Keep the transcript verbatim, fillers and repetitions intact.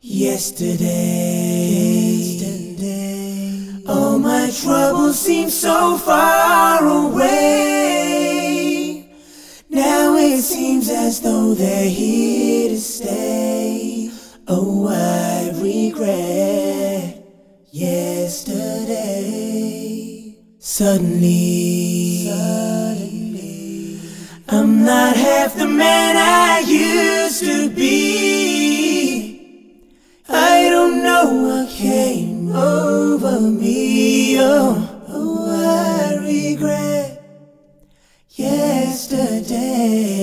Yesterday, yesterday, all my troubles seem so far away. Now it seems as though they're here to stay. Oh, I regret yesterday. Suddenly, suddenly, I'm not half the man I used to be. I don't know what came over me. Oh, oh, I regret yesterday.